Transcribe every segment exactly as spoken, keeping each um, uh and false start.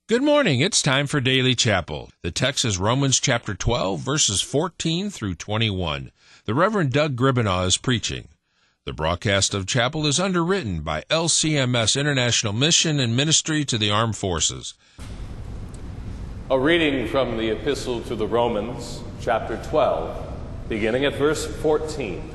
Good morning. It's time for Daily Chapel. The text is Romans chapter twelve, verses fourteen through twenty-one. The Reverend Doug Gribbenaw is preaching. The broadcast of chapel is underwritten by L C M S International Mission and Ministry to the Armed Forces. A reading from the Epistle to the Romans, chapter twelve, beginning at verse fourteen.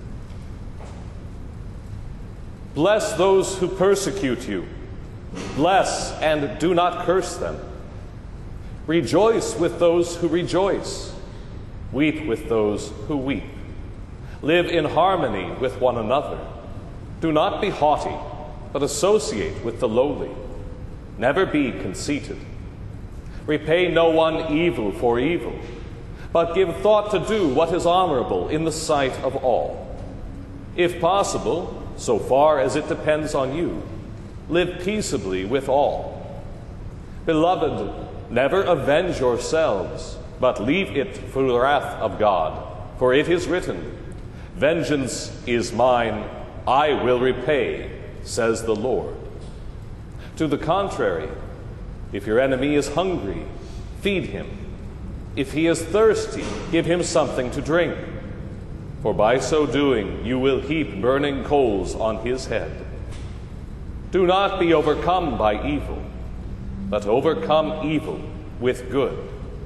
Bless those who persecute you. Bless and do not curse them. Rejoice with those who rejoice. Weep with those who weep. Live in harmony with one another. Do not be haughty, but associate with the lowly. Never be conceited. Repay no one evil for evil, but give thought to do what is honorable in the sight of all. If possible, so far as it depends on you, live peaceably with all. Beloved, never avenge yourselves, but leave it for the wrath of God. For it is written, "Vengeance is mine, I will repay, says the Lord." To the contrary, if your enemy is hungry, feed him. If he is thirsty, give him something to drink. For by so doing, you will heap burning coals on his head. Do not be overcome by evil, but overcome evil with good.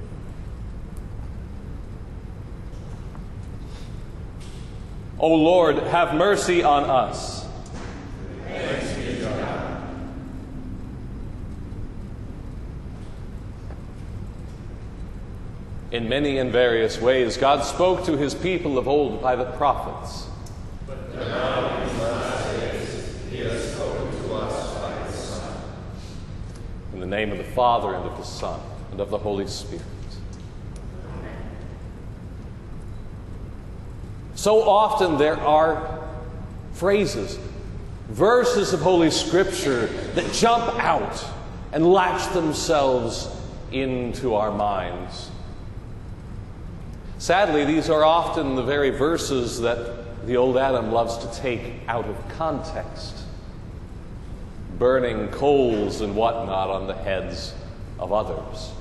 O Lord, have mercy on us. Thanks be to God. In many and various ways, God spoke to his people of old by the prophets. But now, in these last days, he has spoken to us by his Son. In the name of the Father, and of the Son, and of the Holy Spirit. So often there are phrases, verses of Holy Scripture that jump out and latch themselves into our minds. Sadly, these are often the very verses that the old Adam loves to take out of context, burning coals and whatnot on the heads of others.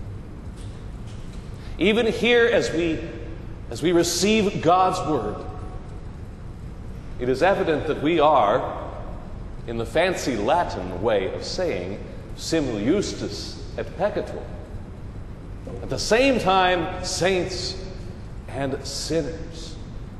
Even here, as we As we receive God's Word, it is evident that we are, in the fancy Latin way of saying, simul justus et peccator. At the same time, saints and sinners.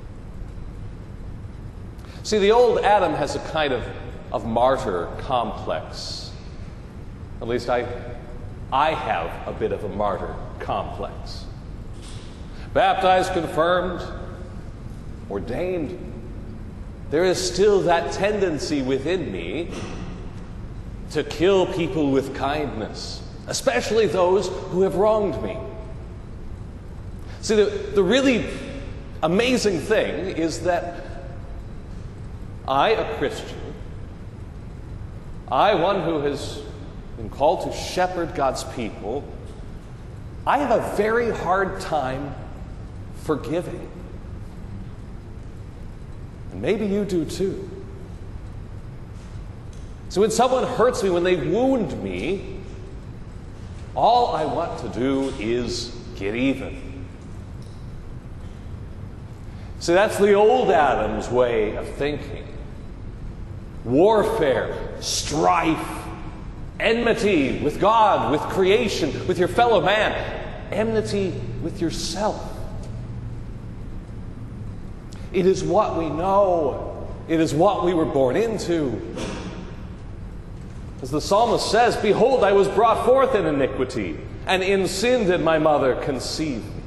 See, the old Adam has a kind of, of martyr complex. At least I, I have a bit of a martyr complex. Baptized, confirmed, ordained, there is still that tendency within me to kill people with kindness, especially those who have wronged me. See, the, the really amazing thing is that I, a Christian, I, one who has been called to shepherd God's people, I have a very hard time forgiving. And maybe you do too. So when someone hurts me, when they wound me, all I want to do is get even. See, that's the old Adam's way of thinking. Warfare, strife, enmity with God, with creation, with your fellow man, enmity with yourself. It is what we know. It is what we were born into. As the psalmist says, "Behold, I was brought forth in iniquity, and in sin did my mother conceive me."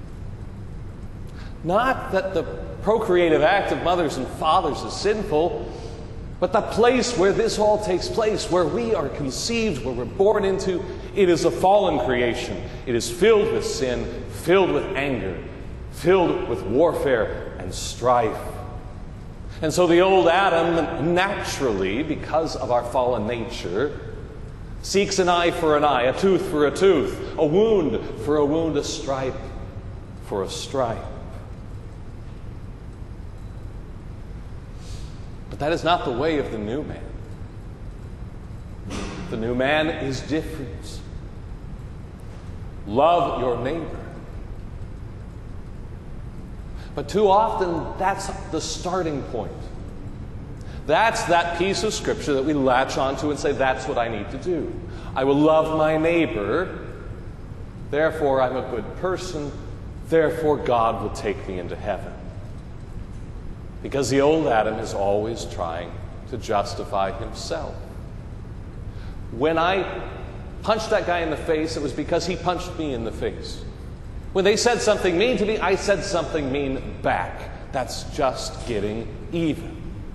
Not that the procreative act of mothers and fathers is sinful, but the place where this all takes place, where we are conceived, where we're born into, it is a fallen creation. It is filled with sin, filled with anger, filled with warfare and strife. And so the old Adam, naturally, because of our fallen nature, seeks an eye for an eye, a tooth for a tooth, a wound for a wound, a stripe for a stripe. But that is not the way of the new man. The new man is different. Love your neighbor. But too often, that's the starting point. That's that piece of Scripture that we latch onto and say, that's what I need to do. I will love my neighbor, therefore I'm a good person, therefore God will take me into heaven. Because the old Adam is always trying to justify himself. When I punched that guy in the face, it was because he punched me in the face. When they said something mean to me, I said something mean back. That's just getting even.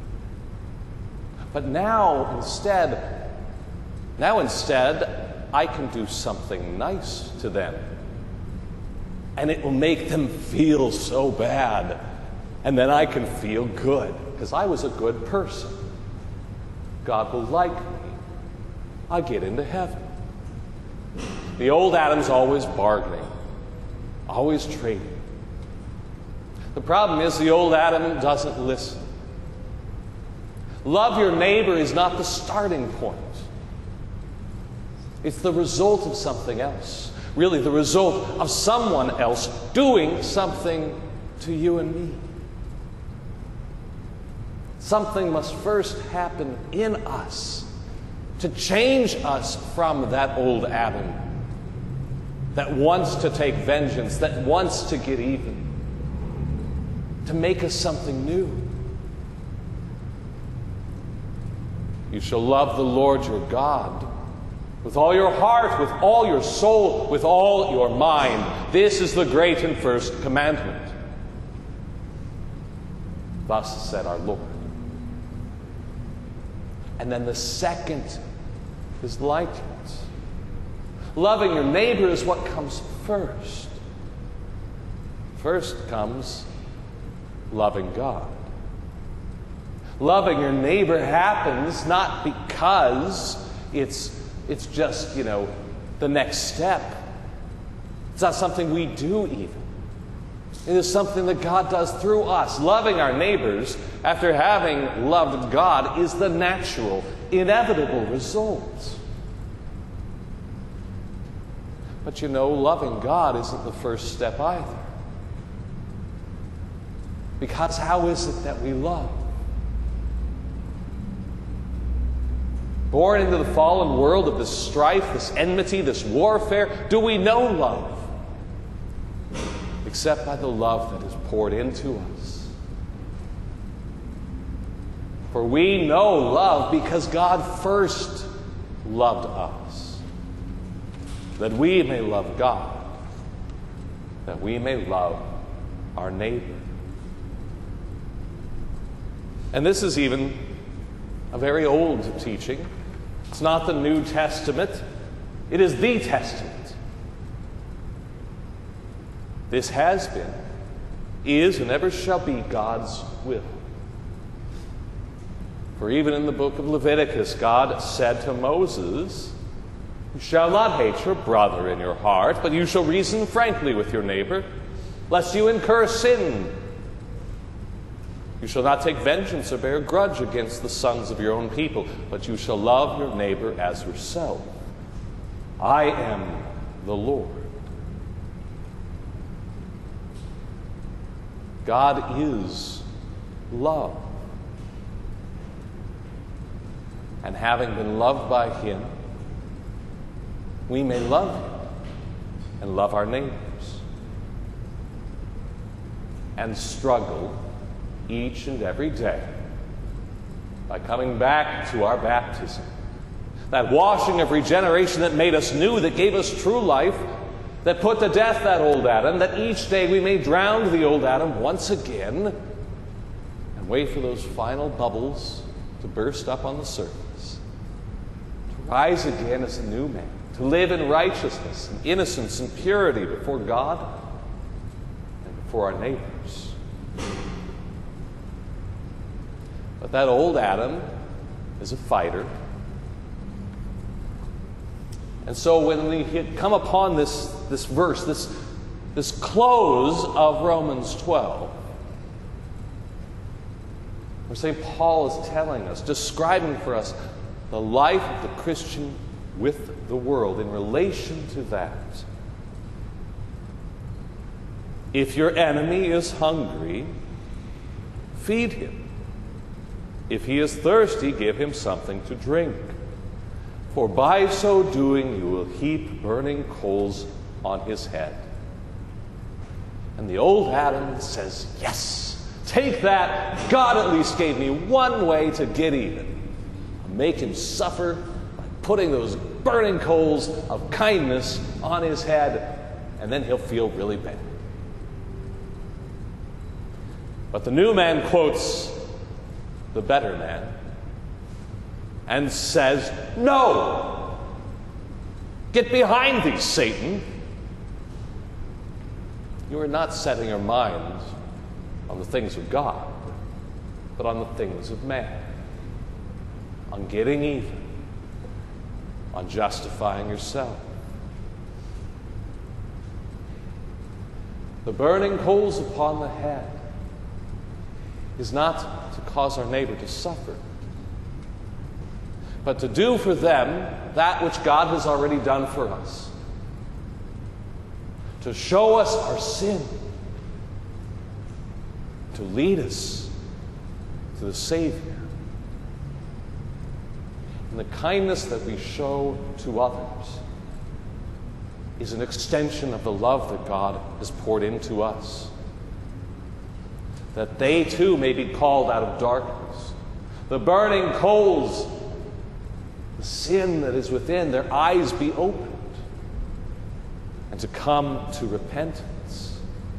But now instead, now instead, I can do something nice to them. And it will make them feel so bad. And then I can feel good, because I was a good person. God will like me. I get into heaven. The old Adam's always bargaining, always trading. The problem is the old Adam doesn't listen. Love your neighbor is not the starting point. It's the result of something else. Really, the result of someone else doing something to you and me. Something must first happen in us to change us from that old Adam that wants to take vengeance, that wants to get even, to make us something new. You shall love the Lord your God with all your heart, with all your soul, with all your mind. This is the great and first commandment. Thus said our Lord. And then the second is like it. Loving your neighbor is what comes first. First comes loving God. Loving your neighbor happens not because it's it's just, you know, the next step. It's not something we do even. It is something that God does through us. Loving our neighbors after having loved God is the natural, inevitable result. But you know, loving God isn't the first step either. Because how is it that we love? Born into the fallen world of this strife, this enmity, this warfare, do we know love? Except by the love that is poured into us. For we know love because God first loved us, that we may love God, that we may love our neighbor. And this is even a very old teaching. It's not the New Testament. It is the Testament. This has been, is, and ever shall be God's will. For even in the book of Leviticus, God said to Moses, "You shall not hate your brother in your heart, but you shall reason frankly with your neighbor, lest you incur sin. You shall not take vengeance or bear a grudge against the sons of your own people, but you shall love your neighbor as yourself. I am the Lord." God is love. And having been loved by Him, we may love Him and love our neighbors and struggle each and every day by coming back to our baptism, that washing of regeneration that made us new, that gave us true life, that put to death that old Adam, that each day we may drown the old Adam once again and wait for those final bubbles to burst up on the surface, to rise again as a new man, to live in righteousness and innocence and purity before God and before our neighbors. But that old Adam is a fighter. And so when we hit, come upon this, this verse, this, this close of Romans twelve, where Saint Paul is telling us, describing for us the life of the Christian with the world in relation to that. If your enemy is hungry, feed him. If he is thirsty, give him something to drink. For by so doing you will heap burning coals on his head. And the old Adam says, yes, take that. God at least gave me one way to get even. Make him suffer by putting those burning coals of kindness on his head, and then he'll feel really bad. But the new man quotes the better man and says, no! Get behind thee, Satan! You are not setting your mind on the things of God, but on the things of man. On getting even. On justifying yourself. The burning coals upon the head is not to cause our neighbor to suffer, but to do for them that which God has already done for us. To show us our sin. To lead us to the Savior. And the kindness that we show to others is an extension of the love that God has poured into us. That they too may be called out of darkness. The burning coals, the sin that is within, their eyes be opened, and to come to repentance.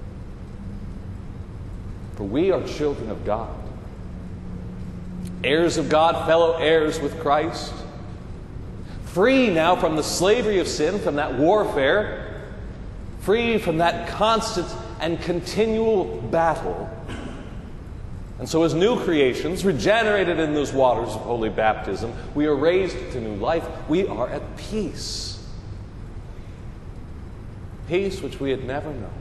For we are children of God, heirs of God, fellow heirs with Christ, free now from the slavery of sin, from that warfare, free from that constant and continual battle. And so as new creations, regenerated in those waters of holy baptism, we are raised to new life. We are at peace. Peace which we had never known.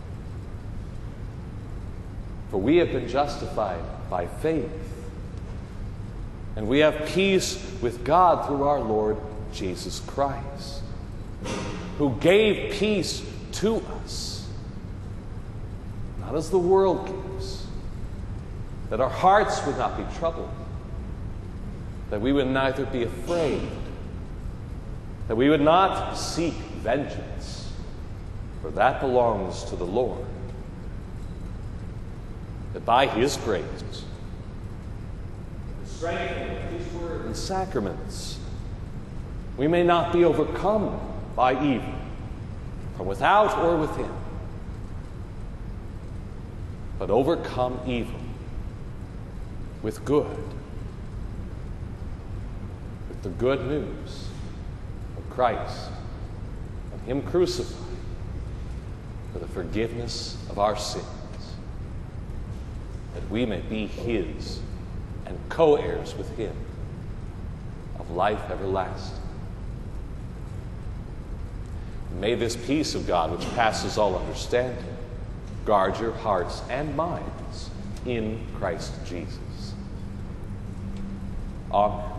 For we have been justified by faith. And we have peace with God through our Lord Jesus Christ, who gave peace to us, not as the world gives, that our hearts would not be troubled, that we would neither be afraid, that we would not seek vengeance, for that belongs to the Lord, that by His grace, strengthened with His word and sacraments, we may not be overcome by evil, from without or within, but overcome evil with good, with the good news of Christ and Him crucified for the forgiveness of our sins, that we may be His and co-heirs with Him of life everlasting. And may this peace of God, which passes all understanding, guard your hearts and minds in Christ Jesus. Amen.